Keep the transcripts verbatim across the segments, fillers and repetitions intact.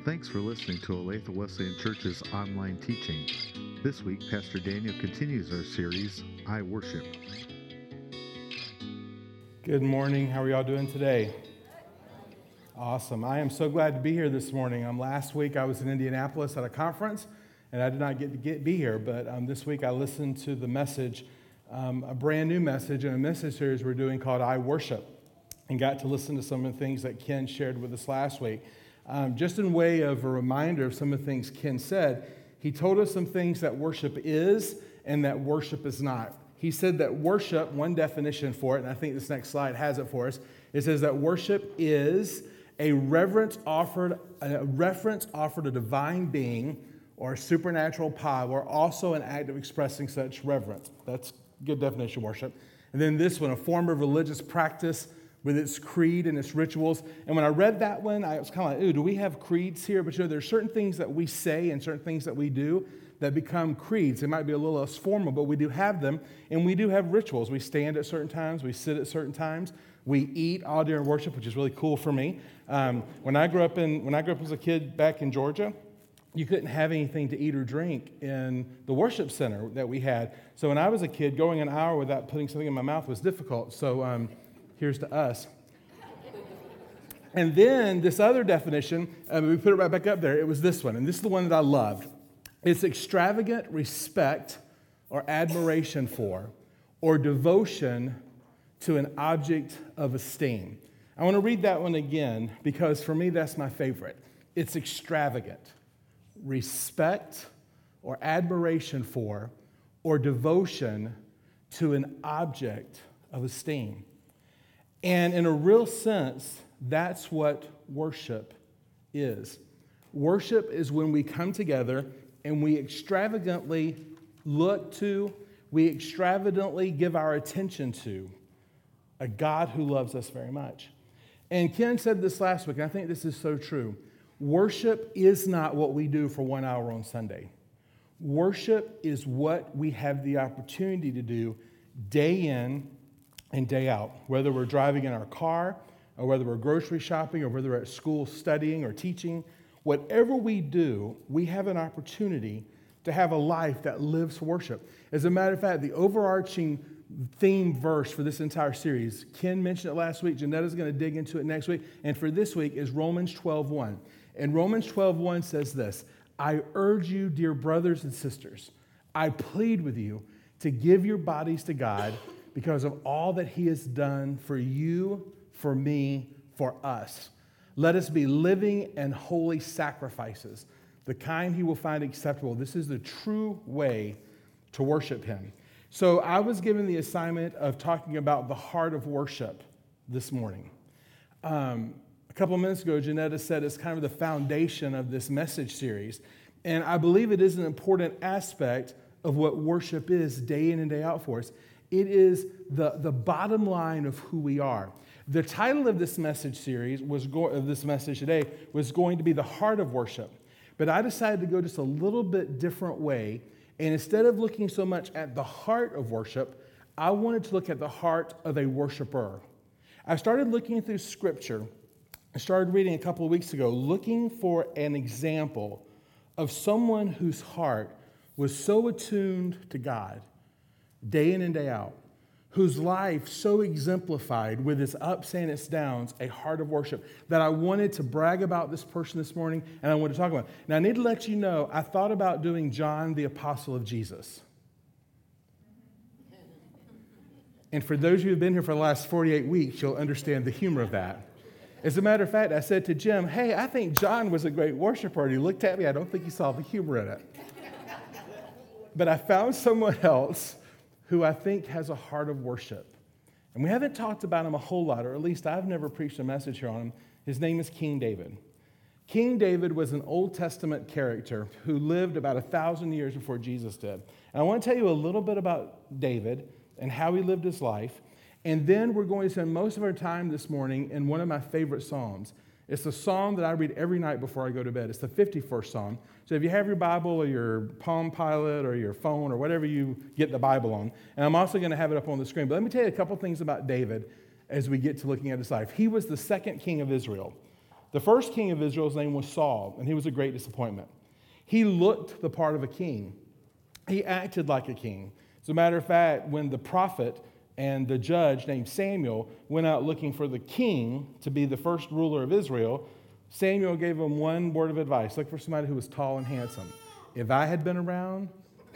Thanks for listening to Olathe Wesleyan Church's online teaching. This week, Pastor Daniel continues our series, I Worship. Good morning. How are y'all doing today? Awesome. I am so glad to be here this morning. Um, last week I was in Indianapolis at a conference, and I did not get to get, be here, but um, this week I listened to the message, um, a brand new message in a message series we're doing called I Worship, and got to listen to some of the things that Ken shared with us last week. Um, just in way of a reminder of some of the things Ken said, he told us some things that worship is and that worship is not. He said that worship, one definition for it, and I think this next slide has it for us, it says that worship is a reverence offered, a reference offered to a divine being or a supernatural power, also an act of expressing such reverence. That's a good definition of worship. And then this one, a form of religious practice with its creed and its rituals. And when I read that one, I was kind of like, ooh, do we have creeds here? But you know, there's certain things that we say and certain things that we do that become creeds. They might be a little less formal, but we do have them, and we do have rituals. We stand at certain times, we sit at certain times, we eat all during worship, which is really cool for me. Um, when I grew up in, when I grew up as a kid back in Georgia, you couldn't have anything to eat or drink in the worship center that we had. So when I was a kid, going an hour without putting something in my mouth was difficult. So um, here's to us. And then this other definition, um, we put it right back up there, it was this one, and this is the one that I loved. It's extravagant respect or admiration for or devotion to an object of esteem. I want to read that one again because for me that's my favorite. It's extravagant respect or admiration for or devotion to an object of esteem. And in a real sense, that's what worship is. Worship is when we come together and we extravagantly look to, we extravagantly give our attention to a God who loves us very much. And Ken said this last week, and I think this is so true. Worship is not what we do for one hour on Sunday. Worship is what we have the opportunity to do day in and day out, whether we're driving in our car, or whether we're grocery shopping, or whether we're at school studying or teaching. Whatever we do, we have an opportunity to have a life that lives for worship. As a matter of fact, the overarching theme verse for this entire series, Ken mentioned it last week, Janetta's going to dig into it next week, and for this week is Romans twelve one. And Romans twelve one says this, I urge you, dear brothers and sisters, I plead with you to give your bodies to God because of all that He has done for you, for me, for us. Let us be living and holy sacrifices, the kind He will find acceptable. This is the true way to worship Him. So I was given the assignment of talking about the heart of worship this morning. Um, a couple of minutes ago, Janetta said it's kind of the foundation of this message series. And I believe it is an important aspect of what worship is day in and day out for us. It is the, the bottom line of who we are. The title of this message series was go- of this message today was going to be the heart of worship. But I decided to go just a little bit different way. And instead of looking so much at the heart of worship, I wanted to look at the heart of a worshiper. I started looking through Scripture. I started reading a couple of weeks ago, looking for an example of someone whose heart was so attuned to God, day in and day out, whose life so exemplified with its ups and its downs, a heart of worship, that I wanted to brag about this person this morning, and I wanted to talk about it. Now, I need to let you know, I thought about doing John, the apostle of Jesus. And for those of you who have been here for the last forty-eight weeks, you'll understand the humor of that. As a matter of fact, I said to Jim, hey, I think John was a great worshiper, and he looked at me, I don't think he saw the humor in it. But I found someone else who I think has a heart of worship. And we haven't talked about him a whole lot, or at least I've never preached a message here on him. His name is King David. King David was an Old Testament character who lived about a thousand years before Jesus did. And I want to tell you a little bit about David and how he lived his life. And then we're going to spend most of our time this morning in one of my favorite psalms. It's a psalm that I read every night before I go to bed. It's the fifty-first Psalm. So if you have your Bible or your Palm Pilot or your phone or whatever you get the Bible on, and I'm also going to have it up on the screen. But let me tell you a couple things about David as we get to looking at his life. He was the second king of Israel. The first king of Israel's name was Saul, and he was a great disappointment. He looked the part of a king. He acted like a king. As a matter of fact, when the prophet and the judge named Samuel went out looking for the king to be the first ruler of Israel, Samuel gave him one word of advice: look for somebody who was tall and handsome. If I had been around,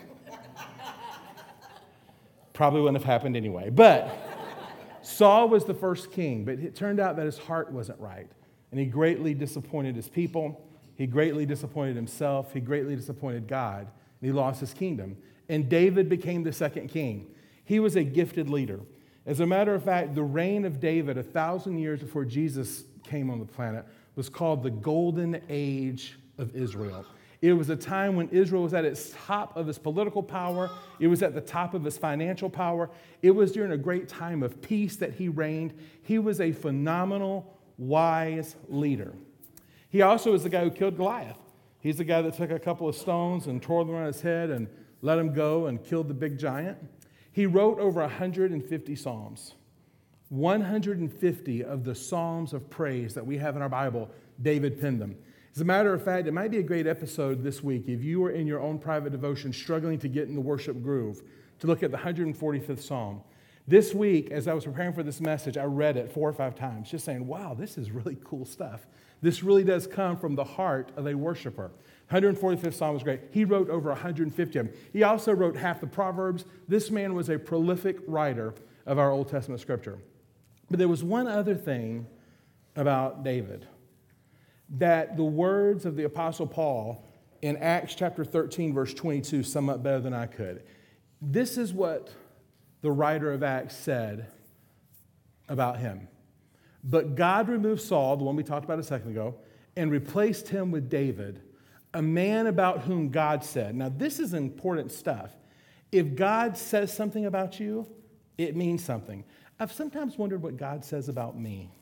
probably wouldn't have happened anyway. But Saul was the first king, but it turned out that his heart wasn't right. And he greatly disappointed his people. He greatly disappointed himself. He greatly disappointed God. And he lost his kingdom. And David became the second king. He was a gifted leader. As a matter of fact, the reign of David, a thousand years before Jesus came on the planet, was called the Golden Age of Israel. It was a time when Israel was at its top of its political power. It was at the top of its financial power. It was during a great time of peace that he reigned. He was a phenomenal, wise leader. He also is the guy who killed Goliath. He's the guy that took a couple of stones and twirled them around his head and let him go and killed the big giant. He wrote over one hundred fifty psalms. one hundred fifty of the psalms of praise that we have in our Bible, David penned them. As a matter of fact, it might be a great episode this week if you are in your own private devotion struggling to get in the worship groove, to look at the one hundred forty-fifth Psalm. This week, as I was preparing for this message, I read it four or five times, just saying, wow, this is really cool stuff. This really does come from the heart of a worshiper. one hundred forty-fifth Psalm was great. He wrote over one hundred fifty of them. He also wrote half the Proverbs. This man was a prolific writer of our Old Testament scripture. But there was one other thing about David, that the words of the Apostle Paul in Acts chapter thirteen, verse twenty-two sum up better than I could. This is what the writer of Acts said about him. But God removed Saul, the one we talked about a second ago, and replaced him with David, a man about whom God said. Now, this is important stuff. If God says something about you, it means something. I've sometimes wondered what God says about me.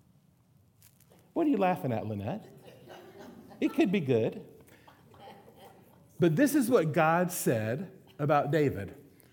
What are you laughing at, Lynette? It could be good. But this is what God said about David.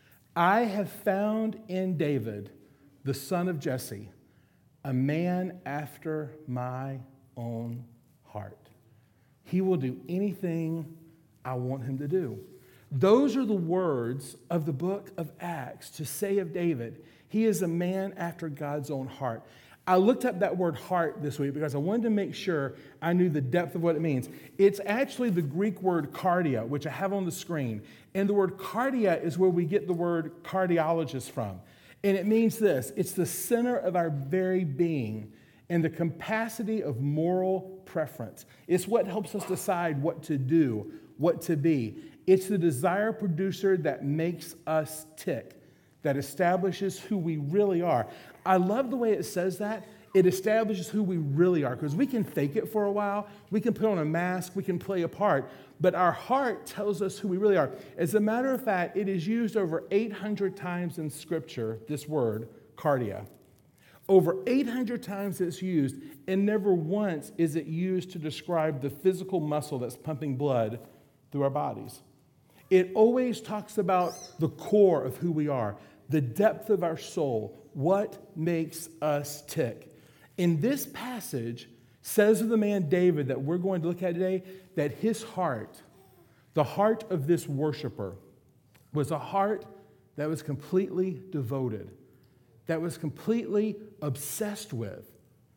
I have found in David, the son of Jesse, a man after my own heart. He will do anything I want him to do. Those are the words of the book of Acts to say of David, he is a man after God's own heart. I looked up that word heart this week because I wanted to make sure I knew the depth of what it means. It's actually the Greek word cardia, which I have on the screen. And the word cardia is where we get the word cardiologist from. And it means this: it's the center of our very being and the capacity of moral preference. It's what helps us decide what to do, what to be. It's the desire producer that makes us tick, that establishes who we really are. I love the way it says that. It establishes who we really are, because we can fake it for a while. We can put on a mask. We can play a part. But our heart tells us who we really are. As a matter of fact, it is used over eight hundred times in Scripture, this word, cardia. Over eight hundred times it's used, and never once is it used to describe the physical muscle that's pumping blood through our bodies. It always talks about the core of who we are, the depth of our soul, what makes us tick. In this passage, says of the man David that we're going to look at today, that his heart, the heart of this worshiper, was a heart that was completely devoted, that was completely obsessed with,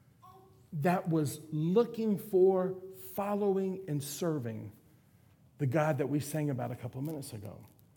that was looking for, following, and serving the God that we sang about a couple of minutes ago.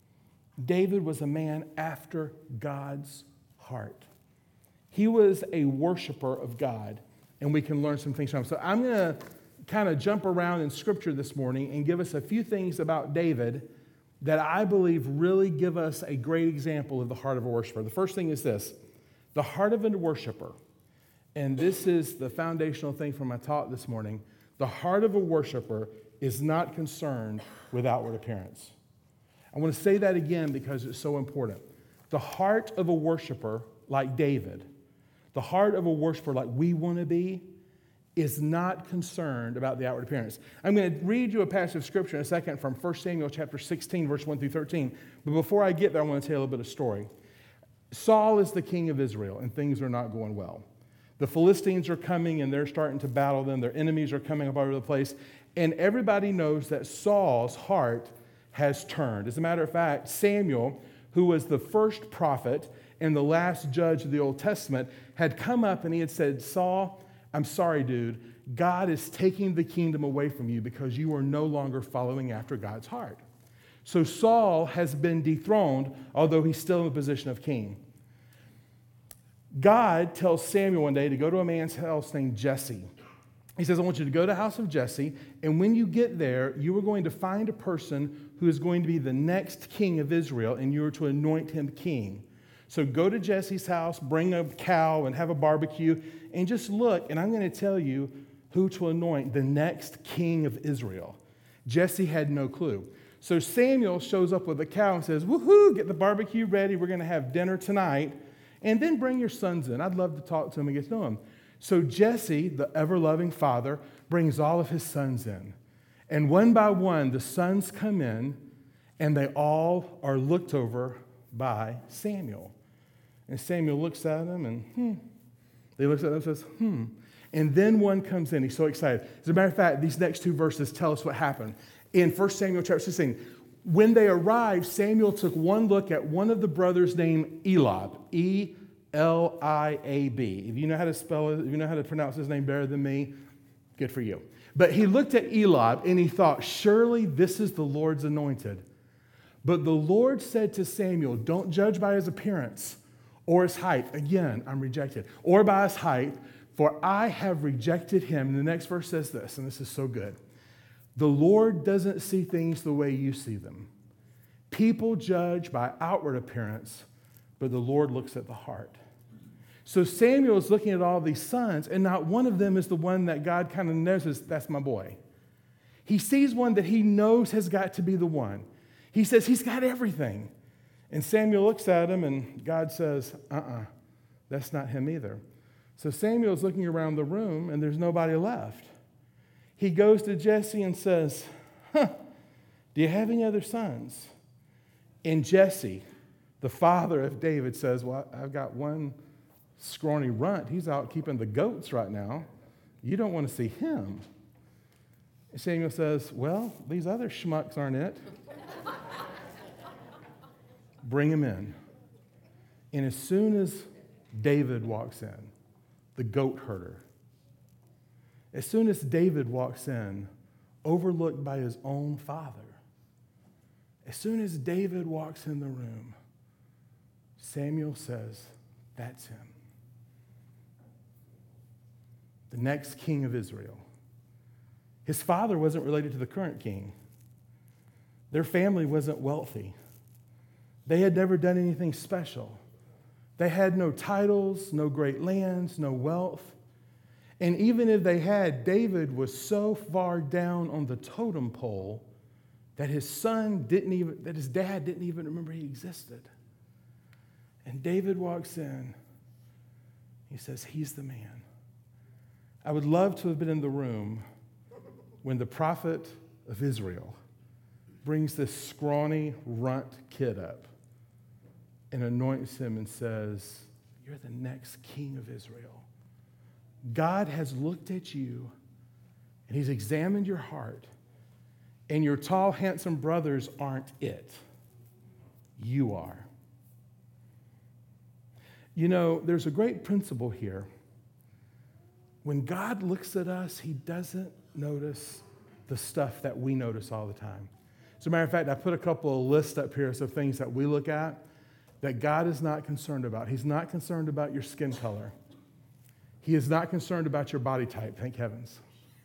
David was a man after God's heart. He was a worshiper of God, and we can learn some things from him. So I'm going to kind of jump around in Scripture this morning and give us a few things about David that I believe really give us a great example of the heart of a worshiper. The first thing is this: the heart of a worshiper, and this is the foundational thing from my talk this morning, the heart of a worshiper is not concerned with outward appearance. I want to say that again because it's so important. The heart of a worshiper like David, the heart of a worshiper like we want to be, is not concerned about the outward appearance. I'm going to read you a passage of Scripture in a second from First Samuel chapter sixteen, verse one through thirteen. But before I get there, I want to tell you a little bit of story. Saul is the king of Israel, and things are not going well. The Philistines are coming and they're starting to battle them. Their enemies are coming up all over the place. And everybody knows that Saul's heart has turned. As a matter of fact, Samuel, who was the first prophet and the last judge of the Old Testament, had come up and he had said, Saul, I'm sorry, dude. God is taking the kingdom away from you because you are no longer following after God's heart. So Saul has been dethroned, although he's still in the position of king. God tells Samuel one day to go to a man's house named Jesse. He says, I want you to go to the house of Jesse, and when you get there, you are going to find a person who is going to be the next king of Israel, and you are to anoint him king. So go to Jesse's house, bring a cow, and have a barbecue, and just look, and I'm going to tell you who to anoint the next king of Israel. Jesse had no clue. So Samuel shows up with a cow and says, woohoo, get the barbecue ready. We're going to have dinner tonight. And then bring your sons in. I'd love to talk to them and get to know them. So Jesse, the ever-loving father, brings all of his sons in. And one by one, the sons come in, and they all are looked over by Samuel. And Samuel looks at them, and hmm. They look at them and says, hmm. And then one comes in. He's so excited. As a matter of fact, these next two verses tell us what happened. In First Samuel chapter sixteen, when they arrived, Samuel took one look at one of the brothers named Eliab, E L I A B. If you know how to spell it, if you know how to pronounce his name better than me, good for you. But he looked at Eliab and he thought, surely this is the Lord's anointed. But the Lord said to Samuel, don't judge by his appearance or his height. Again, I'm rejected. Or by his height, for I have rejected him. And the next verse says this, and this is so good. The Lord doesn't see things the way you see them. People judge by outward appearance, but the Lord looks at the heart. So Samuel is looking at all these sons, and not one of them is the one that God kind of knows is, that's my boy. He sees one that he knows has got to be the one. He says, he's got everything. And Samuel looks at him, and God says, uh-uh, that's not him either. So Samuel's looking around the room, and there's nobody left. He goes to Jesse and says, huh, do you have any other sons? And Jesse, the father of David, says, well, I've got one scrawny runt. He's out keeping the goats right now. You don't want to see him. And Samuel says, well, these other schmucks aren't it. Bring him in. And as soon as David walks in, the goat herder, as soon as David walks in, overlooked by his own father, as soon as David walks in the room, Samuel says, that's him. The next king of Israel. His father wasn't related to the current king. Their family wasn't wealthy. They had never done anything special. They had no titles, no great lands, no wealth. And even if they had, David was so far down on the totem pole that his son didn't even, that his dad didn't even remember he existed. And David walks in. He says, he's the man. I would love to have been in the room when the prophet of Israel brings this scrawny runt kid up and anoints him and says, you're the next king of Israel. God has looked at you, and he's examined your heart, and your tall, handsome brothers aren't it. You are. You know, there's a great principle here. When God looks at us, he doesn't notice the stuff that we notice all the time. As a matter of fact, I put a couple of lists up here of things that we look at that God is not concerned about. He's not concerned about your skin color. He is not concerned about your body type, thank heavens.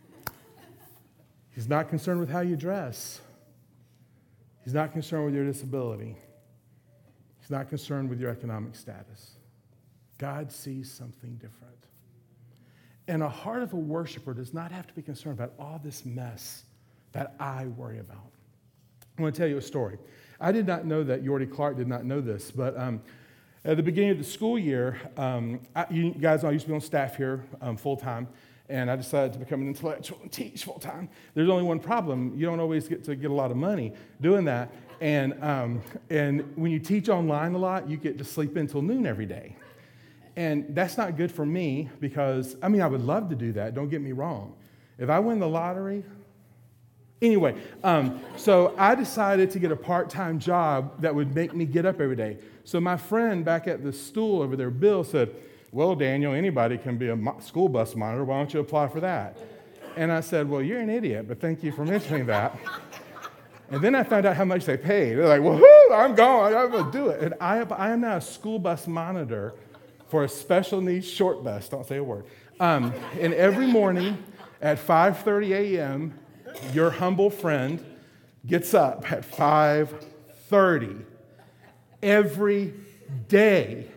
He's not concerned with how you dress. He's not concerned with your disability. He's not concerned with your economic status. God sees something different. And a heart of a worshiper does not have to be concerned about all this mess that I worry about. I want to tell you a story. I did not know that. Yorty Clark did not know this, but um, at the beginning of the school year, um, I, you guys know I used to be on staff here um, full-time, and I decided to become an intellectual and teach full-time. There's only one problem. You don't always get to get a lot of money doing that, and, um, and when you teach online a lot, you get to sleep until noon every day. And that's not good for me because, I mean, I would love to do that. Don't get me wrong. If I win the lottery, anyway, um, so I decided to get a part-time job that would make me get up every day. So my friend back at the stool over there, Bill, said, well, Daniel, anybody can be a mo- school bus monitor. Why don't you apply for that? And I said, well, you're an idiot, but thank you for mentioning that. And then I found out how much they paid. They're like, woohoo, I'm going, I'm going to do it. And I, I am now a school bus monitor for a special needs short bus. Don't say a word. Um, and every morning at five thirty a.m., your humble friend gets up at five thirty every day.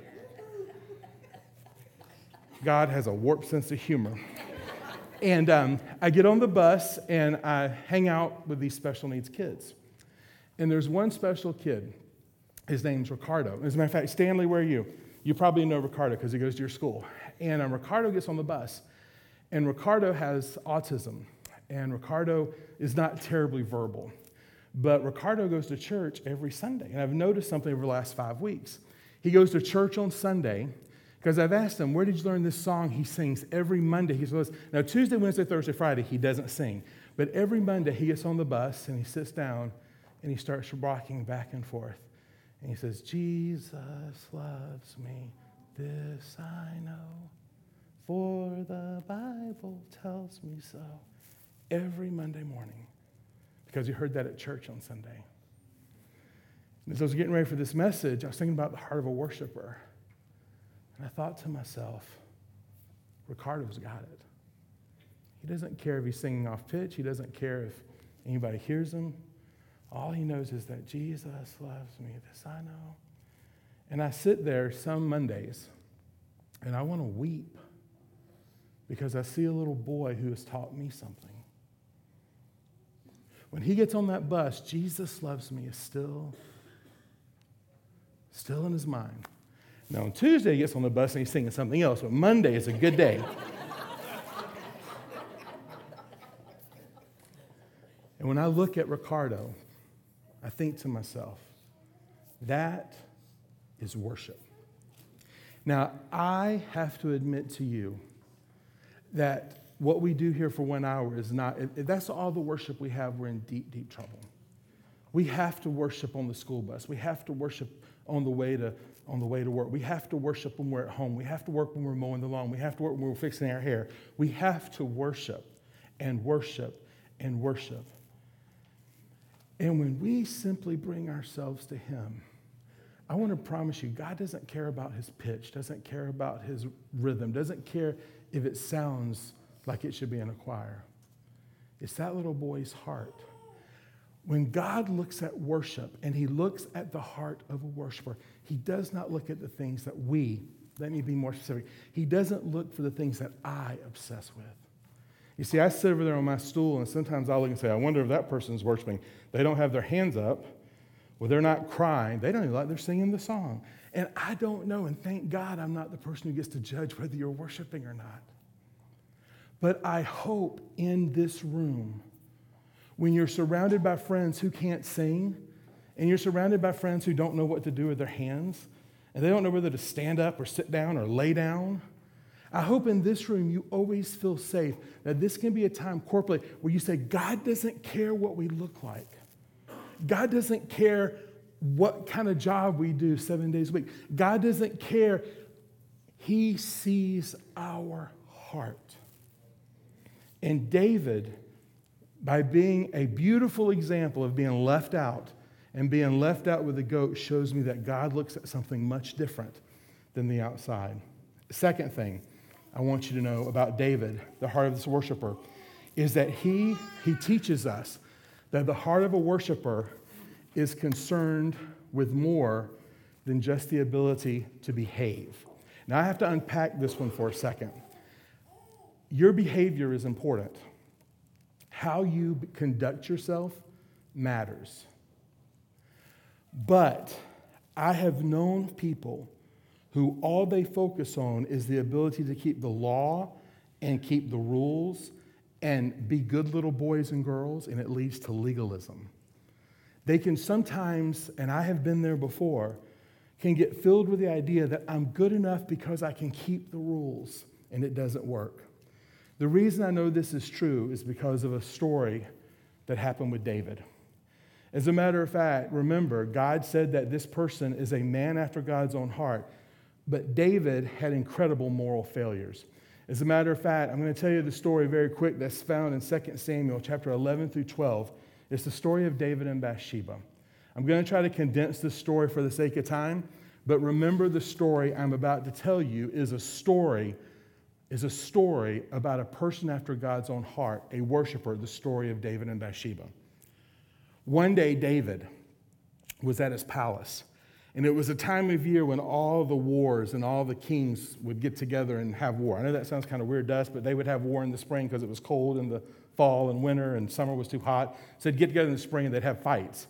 God has a warped sense of humor. And um, I get on the bus and I hang out with these special needs kids. And there's one special kid. His name's Ricardo. As a matter of fact, Stanley, where are you? You probably know Ricardo because he goes to your school. And um, Ricardo gets on the bus. And Ricardo has autism. And Ricardo is not terribly verbal. But Ricardo goes to church every Sunday. And I've noticed something over the last five weeks. He goes to church on Sunday because I've asked him, where did you learn this song he sings every Monday? He says, now Tuesday, Wednesday, Thursday, Friday, he doesn't sing. But every Monday he gets on the bus and he sits down and he starts rocking back and forth. And he says, Jesus loves me, this I know, for the Bible tells me so. Every Monday morning, because he heard that at church on Sunday. And as I was getting ready for this message, I was thinking about the heart of a worshiper. And I thought to myself, Ricardo's got it. He doesn't care if he's singing off pitch. He doesn't care if anybody hears him. All he knows is that Jesus loves me, this I know. And I sit there some Mondays, and I want to weep because I see a little boy who has taught me something. When he gets on that bus, Jesus loves me is still, still in his mind. Now, on Tuesday, he gets on the bus and he's singing something else, but Monday is a good day. And when I look at Ricardo, I think to myself, that is worship. Now, I have to admit to you that what we do here for one hour is not, if that's all the worship we have, we're in deep, deep trouble. We have to worship on the school bus. We have to worship on the way to, on the way to work. We have to worship when we're at home. We have to work when we're mowing the lawn. We have to work when we're fixing our hair. We have to worship and worship and worship. And when we simply bring ourselves to Him, I want to promise you, God doesn't care about his pitch, doesn't care about his rhythm, doesn't care if it sounds like it should be in a choir. It's that little boy's heart. When God looks at worship and he looks at the heart of a worshiper, he does not look at the things that we, let me be more specific, he doesn't look for the things that I obsess with. You see, I sit over there on my stool and sometimes I'll look and say, I wonder if that person's worshiping. They don't have their hands up. Well, they're not crying. They don't even like they're singing the song. And I don't know, and thank God I'm not the person who gets to judge whether you're worshiping or not. But I hope in this room, when you're surrounded by friends who can't sing, and you're surrounded by friends who don't know what to do with their hands, and they don't know whether to stand up or sit down or lay down, I hope in this room you always feel safe that this can be a time corporately where you say, God doesn't care what we look like. God doesn't care what kind of job we do seven days a week. God doesn't care. He sees our heart. And David, by being a beautiful example of being left out and being left out with the goat, shows me that God looks at something much different than the outside. Second thing I want you to know about David, the heart of this worshiper, is that he, he teaches us that the heart of a worshiper is concerned with more than just the ability to behave. Now, I have to unpack this one for a second. Your behavior is important. How you conduct yourself matters. But I have known people who all they focus on is the ability to keep the law and keep the rules and be good little boys and girls, and it leads to legalism. They can sometimes, and I have been there before, can get filled with the idea that I'm good enough because I can keep the rules, and it doesn't work. The reason I know this is true is because of a story that happened with David. As a matter of fact, remember, God said that this person is a man after God's own heart, but David had incredible moral failures. As a matter of fact, I'm going to tell you the story very quick that's found in Second Samuel chapter eleven through twelve. It's the story of David and Bathsheba. I'm going to try to condense this story for the sake of time, but remember the story I'm about to tell you is a story, is a story about a person after God's own heart, a worshiper, the story of David and Bathsheba. One day, David was at his palace, and it was a time of year when all the wars and all the kings would get together and have war. I know that sounds kind of weird to us, but they would have war in the spring because it was cold in the fall and winter, and summer was too hot. So they'd get together in the spring and they'd have fights.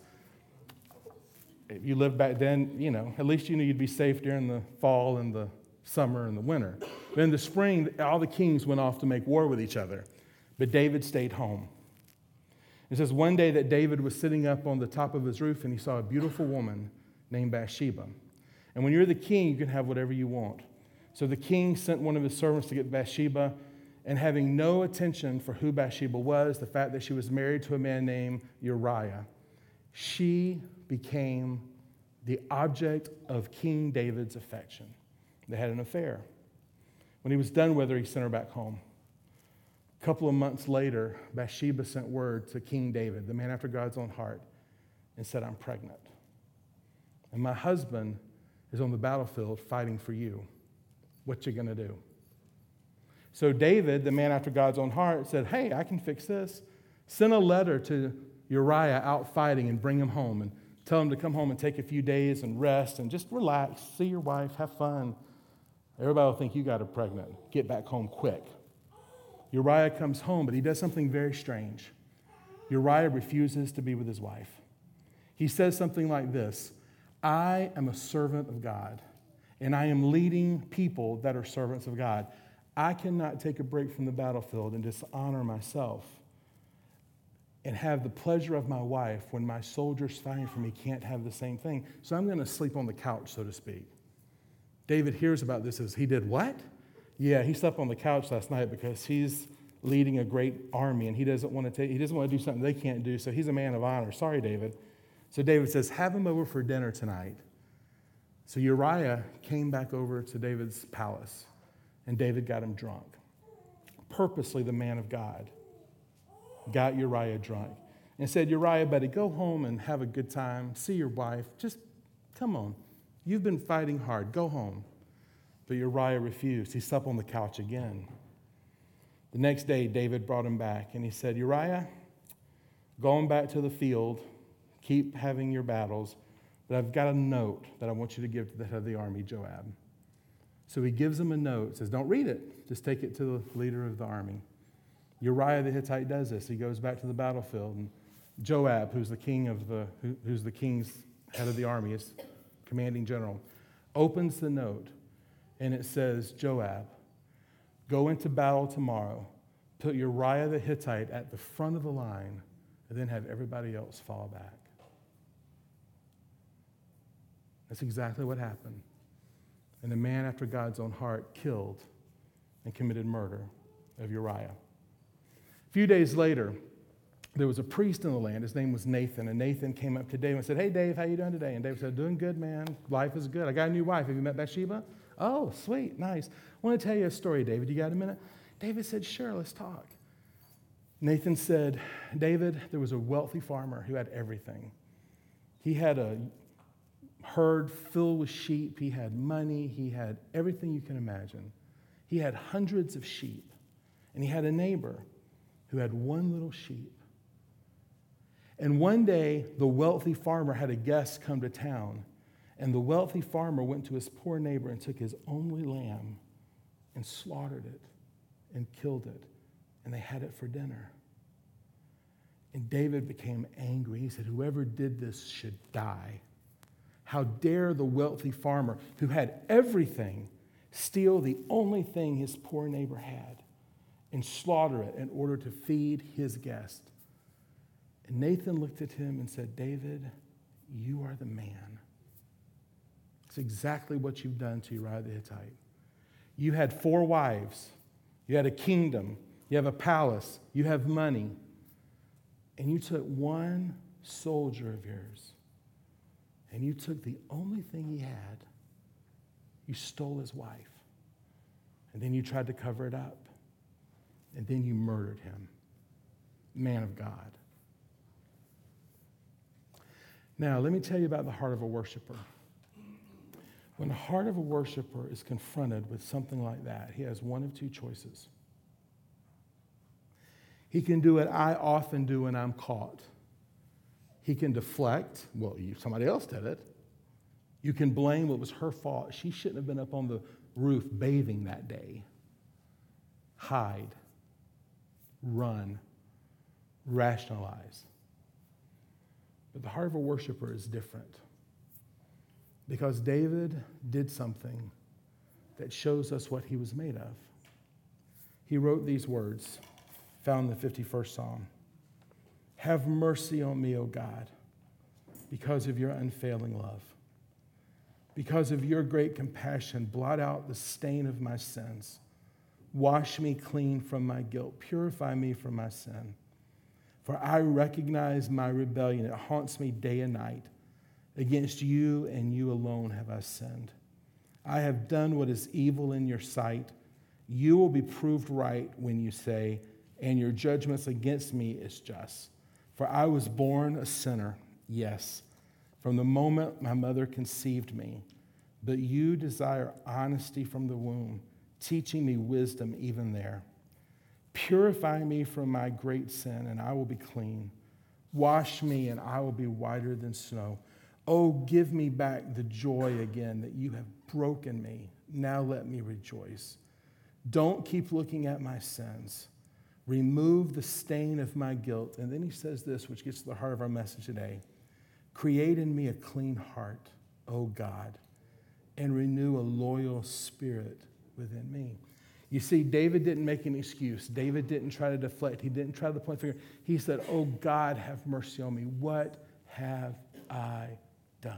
If you lived back then, you know, at least you knew you'd be safe during the fall and the summer and the winter. But in the spring, all the kings went off to make war with each other, but David stayed home. It says one day that David was sitting up on the top of his roof and he saw a beautiful woman named Bathsheba. And when you're the king, you can have whatever you want. So the king sent one of his servants to get Bathsheba, and having no attention for who Bathsheba was, the fact that she was married to a man named Uriah, she became the object of King David's affection. They had an affair. When he was done with her, he sent her back home. A couple of months later, Bathsheba sent word to King David, the man after God's own heart, and said, I'm pregnant. And my husband is on the battlefield fighting for you. What you gonna do? So David, the man after God's own heart, said, hey, I can fix this. Send a letter to Uriah out fighting and bring him home and tell him to come home and take a few days and rest and just relax, see your wife, have fun. Everybody will think you got her pregnant. Get back home quick. Uriah comes home, but he does something very strange. Uriah refuses to be with his wife. He says something like this, I am a servant of God, and I am leading people that are servants of God. I cannot take a break from the battlefield and dishonor myself and have the pleasure of my wife when my soldiers fighting for me can't have the same thing. So I'm going to sleep on the couch, so to speak. David hears about this as he did what? Yeah, he slept on the couch last night because he's leading a great army and he doesn't want to take, he doesn't want to do something they can't do, so he's a man of honor. Sorry, David. So David says, have him over for dinner tonight. So Uriah came back over to David's palace, and David got him drunk. Purposely, the man of God got Uriah drunk and said, Uriah, buddy, go home and have a good time. See your wife. Just come on. You've been fighting hard. Go home. But Uriah refused. He slept on the couch again. The next day, David brought him back, and he said, Uriah, going back to the field, keep having your battles, but I've got a note that I want you to give to the head of the army, Joab. So he gives him a note, says, don't read it. Just take it to the leader of the army. Uriah the Hittite does this. He goes back to the battlefield, and Joab, who's the king of the, who, who's the king's head of the army, is commanding general, opens the note, and it says, Joab, go into battle tomorrow, put Uriah the Hittite at the front of the line, and then have everybody else fall back. That's exactly what happened. And a man after God's own heart killed and committed murder of Uriah. A few days later, there was a priest in the land. His name was Nathan. And Nathan came up to David and said, hey, Dave, how you doing today? And David said, doing good, man. Life is good. I got a new wife. Have you met Bathsheba? Oh, sweet, nice. I want to tell you a story, David. You got a minute? David said, sure, let's talk. Nathan said, David, there was a wealthy farmer who had everything. He had a herd filled with sheep. He had money. He had everything you can imagine. He had hundreds of sheep. And he had a neighbor who had one little sheep. And one day, the wealthy farmer had a guest come to town. And the wealthy farmer went to his poor neighbor and took his only lamb and slaughtered it and killed it. And they had it for dinner. And David became angry. He said, whoever did this should die. How dare the wealthy farmer who had everything steal the only thing his poor neighbor had and slaughter it in order to feed his guest. And Nathan looked at him and said, David, you are the man. It's exactly what you've done to Uriah the Hittite. You had four wives. You had a kingdom. You have a palace. You have money. And you took one soldier of yours, and you took the only thing he had. You stole his wife. And then you tried to cover it up. And then you murdered him. Man of God. Now, let me tell you about the heart of a worshiper. When the heart of a worshiper is confronted with something like that, he has one of two choices. He can do what I often do when I'm caught. He can deflect. Well, you, somebody else did it. You can blame what was her fault. She shouldn't have been up on the roof bathing that day. Hide. Run. Rationalize. But the heart of a worshiper is different. Because David did something that shows us what he was made of. He wrote these words, found in the fifty-first Psalm. Have mercy on me, O God, because of your unfailing love. Because of your great compassion, blot out the stain of my sins. Wash me clean from my guilt. Purify me from my sin. For I recognize my rebellion. It haunts me day and night. Against you and you alone have I sinned. I have done what is evil in your sight. You will be proved right when you say, and your judgments against me is just. For I was born a sinner, yes, from the moment my mother conceived me. But you desire honesty from the womb, teaching me wisdom even there. Purify me from my great sin, and I will be clean. Wash me, and I will be whiter than snow. Oh, give me back the joy again that you have broken me. Now let me rejoice. Don't keep looking at my sins. Remove the stain of my guilt. And then he says this, which gets to the heart of our message today. Create in me a clean heart, O God, and renew a loyal spirit within me. You see, David didn't make an excuse. David didn't try to deflect. He didn't try to point the finger. He said, oh God, have mercy on me. What have I done?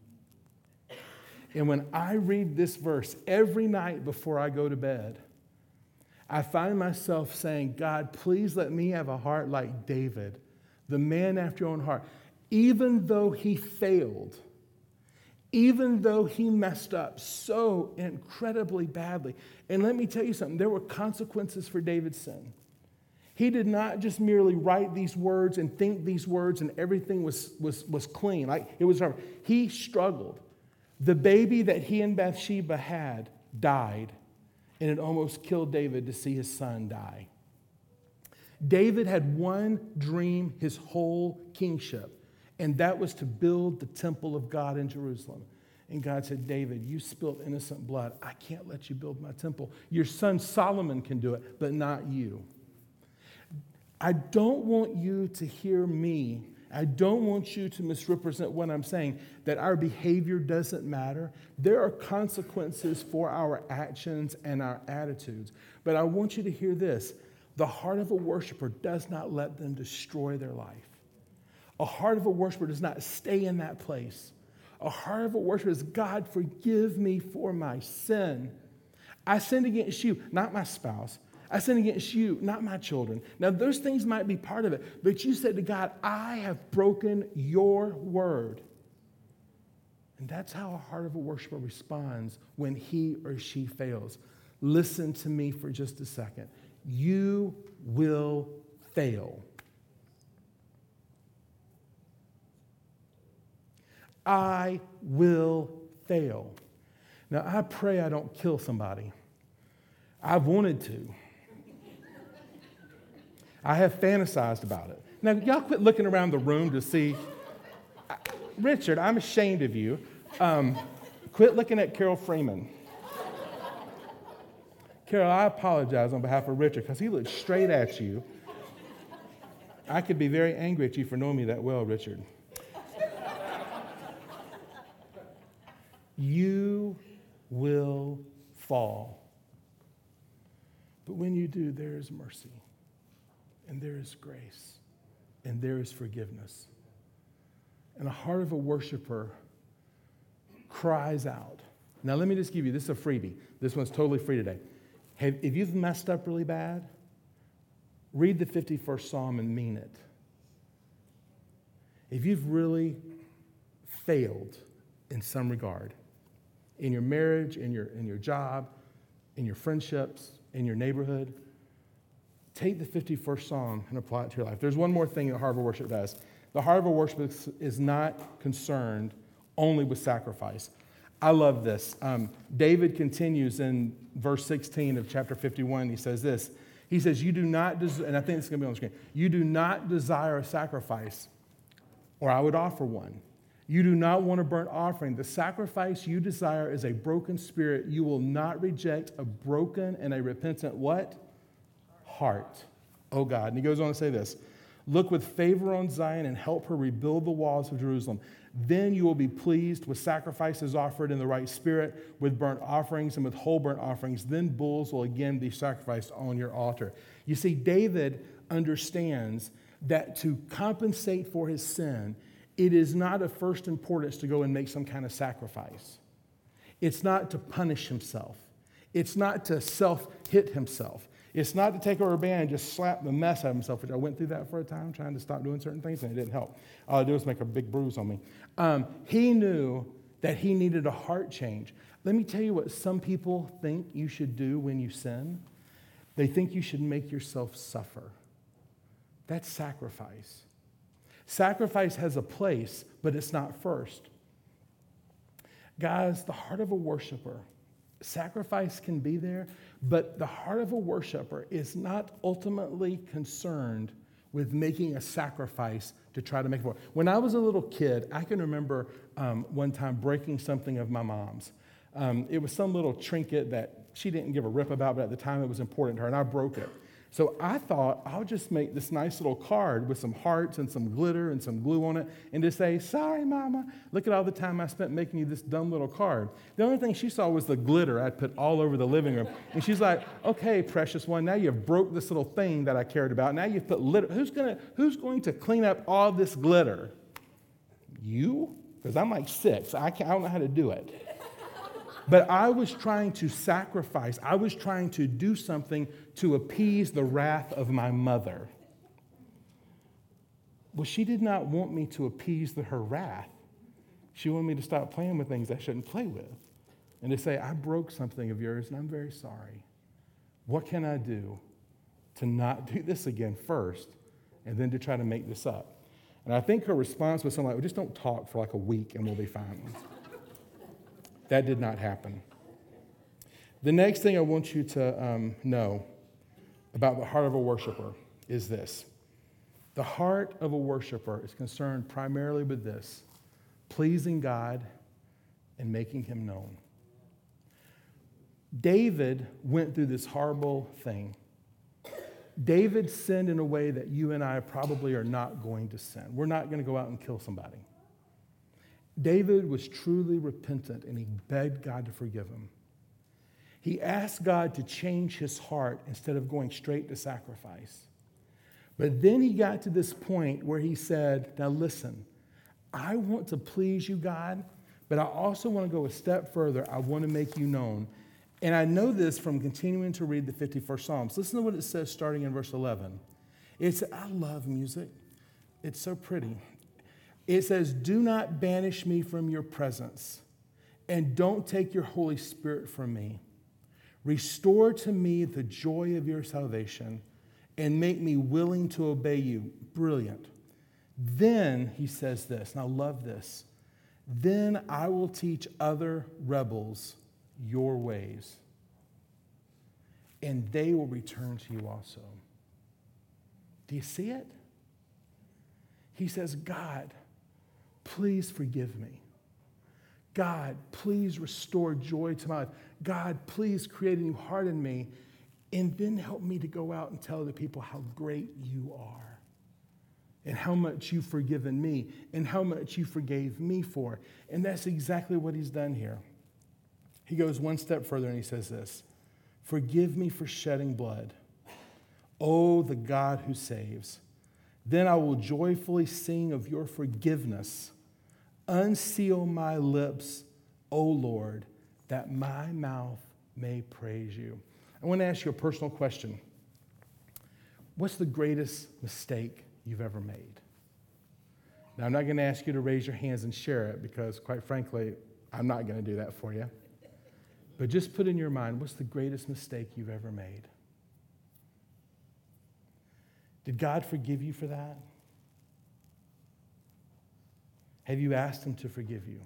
And when I read this verse every night before I go to bed, I find myself saying, God, please let me have a heart like David, the man after your own heart. Even though he failed, even though he messed up so incredibly badly. And let me tell you something, there were consequences for David's sin. He did not just merely write these words and think these words and everything was, was, was clean. Like it was, he struggled. The baby that he and Bathsheba had died, and it almost killed David to see his son die. David had one dream his whole kingship, and that was to build the temple of God in Jerusalem. And God said, David, you spilled innocent blood. I can't let you build my temple. Your son Solomon can do it, but not you. I don't want you to hear me. I don't want you to misrepresent what I'm saying, that our behavior doesn't matter. There are consequences for our actions and our attitudes. But I want you to hear this. The heart of a worshiper does not let them destroy their life. A heart of a worshiper does not stay in that place. A heart of a worshiper is, God, forgive me for my sin. I sinned against you, not my spouse. I sinned against you, not my children. Now, those things might be part of it, but you said to God, I have broken your word. And that's how a heart of a worshiper responds when he or she fails. Listen to me for just a second. You will fail. I will fail. Now, I pray I don't kill somebody. I've wanted to. I have fantasized about it. Now, y'all quit looking around the room to see. I, Richard, I'm ashamed of you. Um, quit looking at Carol Freeman. Carol, I apologize on behalf of Richard because he looked straight at you. I could be very angry at you for knowing me that well, Richard. You will fall. But when you do, there is mercy, and there is grace, and there is forgiveness. And the heart of a worshiper cries out. Now, let me just give you, this is a freebie. This one's totally free today. Have, if you've messed up really bad, read the fifty-first Psalm and mean it. If you've really failed in some regard, in your marriage, in your, in your job, in your friendships, in your neighborhood, take the fifty-first Psalm and apply it to your life. There's one more thing that Heart of Worship does. The Heart of Worship is not concerned only with sacrifice. I love this. Um, David continues in verse sixteen of chapter fifty-one. He says this. He says, you do not, des- and I think it's going to be on the screen, you do not desire a sacrifice, or I would offer one. You do not want a burnt offering. The sacrifice you desire is a broken spirit. You will not reject a broken and a repentant what? Heart. Oh God. And he goes on to say this. Look with favor on Zion and help her rebuild the walls of Jerusalem. Then you will be pleased with sacrifices offered in the right spirit, with burnt offerings and with whole burnt offerings. Then bulls will again be sacrificed on your altar. You see, David understands that to compensate for his sin, it is not of first importance to go and make some kind of sacrifice. It's not to punish himself. It's not to self-hit himself. It's not to take a rubber band and just slap the mess out of himself, which I went through that for a time, trying to stop doing certain things, and it didn't help. All I did was make a big bruise on me. Um, he knew that he needed a heart change. Let me tell you what some people think you should do when you sin. They think you should make yourself suffer. That's sacrifice. Sacrifice has a place, but it's not first. Guys, the heart of a worshiper, sacrifice can be there, but the heart of a worshiper is not ultimately concerned with making a sacrifice to try to make it work. When I was a little kid, I can remember um, one time breaking something of my mom's. Um, it was some little trinket that she didn't give a rip about, but at the time it was important to her, and I broke it. So I thought, I'll just make this nice little card with some hearts and some glitter and some glue on it and just say, sorry, Mama, look at all the time I spent making you this dumb little card. The only thing she saw was the glitter I'd put all over the living room. And she's like, okay, precious one, now you've broke this little thing that I cared about. Now you've put glitter. Who's gonna, who's going to clean up all this glitter? You? Because I'm like six. I, can't, I don't know how to do it. But I was trying to sacrifice. I was trying to do something to appease the wrath of my mother. Well, she did not want me to appease the, her wrath. She wanted me to stop playing with things I shouldn't play with and to say, I broke something of yours and I'm very sorry. What can I do to not do this again first and then to try to make this up? And I think her response was something like, well, just don't talk for like a week and we'll be fine. That did not happen. The next thing I want you to um, know about the heart of a worshiper is this. The heart of a worshiper is concerned primarily with this, pleasing God and making him known. David went through this horrible thing. David sinned in a way that you and I probably are not going to sin. We're not going to go out and kill somebody. David was truly repentant, and he begged God to forgive him. He asked God to change his heart instead of going straight to sacrifice. But then he got to this point where he said, now listen, I want to please you, God, but I also want to go a step further. I want to make you known. And I know this from continuing to read the fifty-first Psalms. Listen to what it says starting in verse eleven. It's, I love music. It's so pretty. It says, do not banish me from your presence, and don't take your Holy Spirit from me. Restore to me the joy of your salvation, and make me willing to obey you. Brilliant. Then, he says this, and I love this, then I will teach other rebels your ways, and they will return to you also. Do you see it? He says, God, please forgive me. God, please restore joy to my life. God, please create a new heart in me, and then help me to go out and tell the people how great you are and how much you've forgiven me and how much you forgave me for. And that's exactly what he's done here. He goes one step further and he says this, forgive me for shedding blood. Oh, the God who saves. Then I will joyfully sing of your forgiveness. Unseal my lips, O Lord, that my mouth may praise you. I want to ask you a personal question. What's the greatest mistake you've ever made? Now, I'm not going to ask you to raise your hands and share it because, quite frankly, I'm not going to do that for you. But just put in your mind, what's the greatest mistake you've ever made? Did God forgive you for that? Have you asked him to forgive you?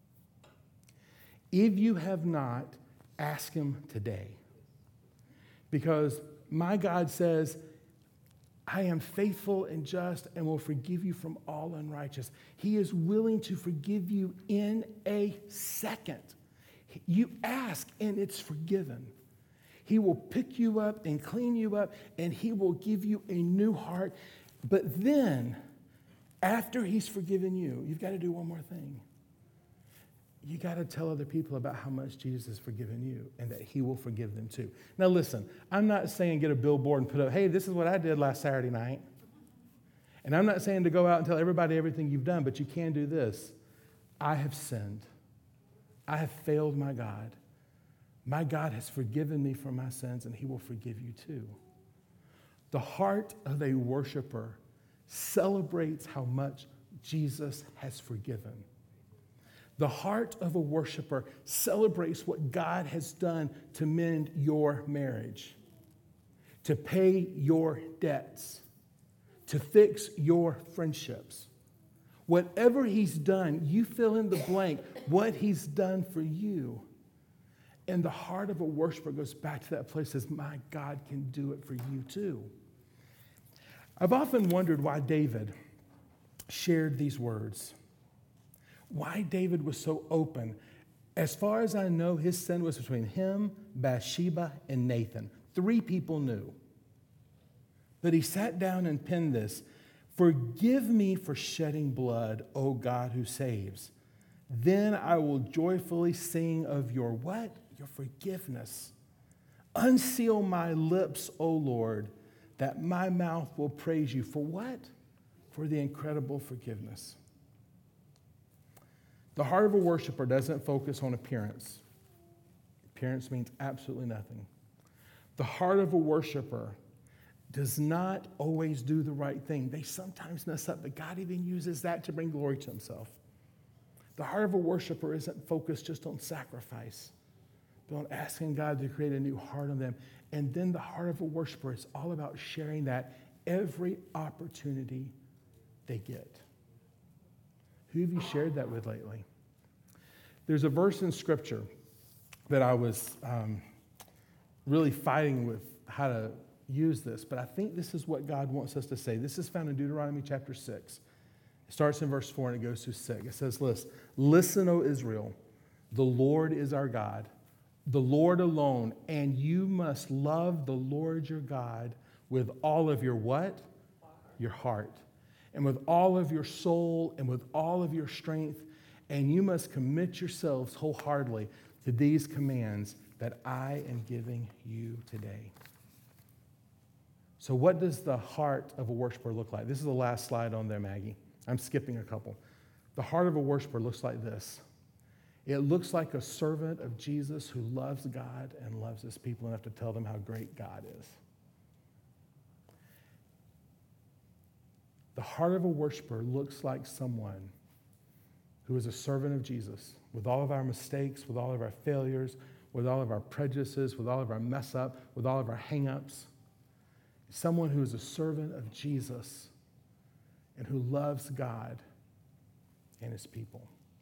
If you have not, ask him today. Because my God says, I am faithful and just and will forgive you from all unrighteousness. He is willing to forgive you in a second. You ask and it's forgiven. He will pick you up and clean you up, and he will give you a new heart. But then, after he's forgiven you, you've got to do one more thing. You got to tell other people about how much Jesus has forgiven you and that he will forgive them too. Now listen, I'm not saying get a billboard and put up, hey, this is what I did last Saturday night. And I'm not saying to go out and tell everybody everything you've done, but you can do this. I have sinned. I have failed my God. My God has forgiven me for my sins, and he will forgive you too. The heart of a worshiper celebrates how much Jesus has forgiven. The heart of a worshiper celebrates what God has done to mend your marriage, to pay your debts, to fix your friendships. Whatever he's done, you fill in the blank what he's done for you. And the heart of a worshiper goes back to that place and says, my God can do it for you too. I've often wondered why David shared these words. Why David was so open. As far as I know, his sin was between him, Bathsheba, and Nathan. Three people knew. But he sat down and penned this. Forgive me for shedding blood, O God who saves. Then I will joyfully sing of your what? Your forgiveness. Unseal my lips, O Lord, that my mouth will praise you. For what? For the incredible forgiveness. The heart of a worshiper doesn't focus on appearance. Appearance means absolutely nothing. The heart of a worshiper does not always do the right thing. They sometimes mess up, but God even uses that to bring glory to himself. The heart of a worshiper isn't focused just on sacrifice, but on asking God to create a new heart in them. And then the heart of a worshiper is all about sharing that every opportunity they get. Who have you shared that with lately? There's a verse in Scripture that I was um, really fighting with how to use this, but I think this is what God wants us to say. This is found in Deuteronomy chapter six. It starts in verse four and it goes through six. It says, listen, listen, O Israel, the Lord is our God, the Lord alone, and you must love the Lord your God with all of your what? Your heart. And with all of your soul and with all of your strength, and you must commit yourselves wholeheartedly to these commands that I am giving you today. So what does the heart of a worshiper look like? This is the last slide on there, Maggie. I'm skipping a couple. The heart of a worshiper looks like this. It looks like a servant of Jesus who loves God and loves his people enough to tell them how great God is. The heart of a worshiper looks like someone who is a servant of Jesus with all of our mistakes, with all of our failures, with all of our prejudices, with all of our mess up, with all of our hang-ups. Someone who is a servant of Jesus and who loves God and his people.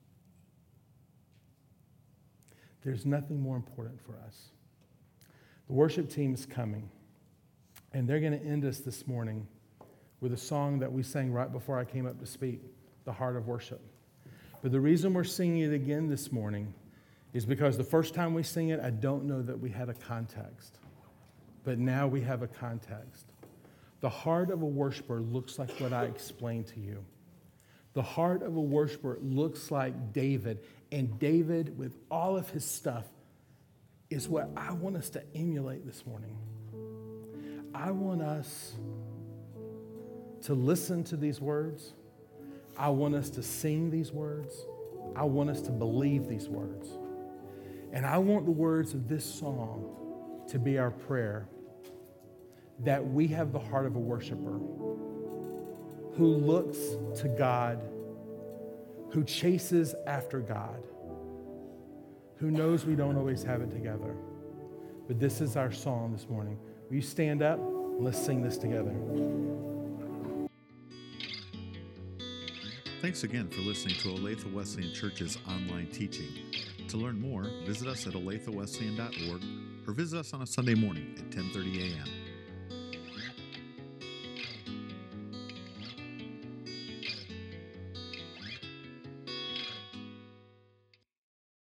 There's nothing more important for us. The worship team is coming, and they're going to end us this morning with a song that we sang right before I came up to speak, The Heart of Worship. But the reason we're singing it again this morning is because the first time we sing it, I don't know that we had a context. But now we have a context. The heart of a worshiper looks like what I explained to you. The heart of a worshiper looks like David. And David, with all of his stuff, is what I want us to emulate this morning. I want us to listen to these words. I want us to sing these words. I want us to believe these words. And I want the words of this song to be our prayer, that we have the heart of a worshiper who looks to God, who chases after God, who knows we don't always have it together. But this is our song this morning. Will you stand up and let's sing this together? Thanks again for listening to Olathe Wesleyan Church's online teaching. To learn more, visit us at olathe wesleyan dot org or visit us on a Sunday morning at ten thirty a.m.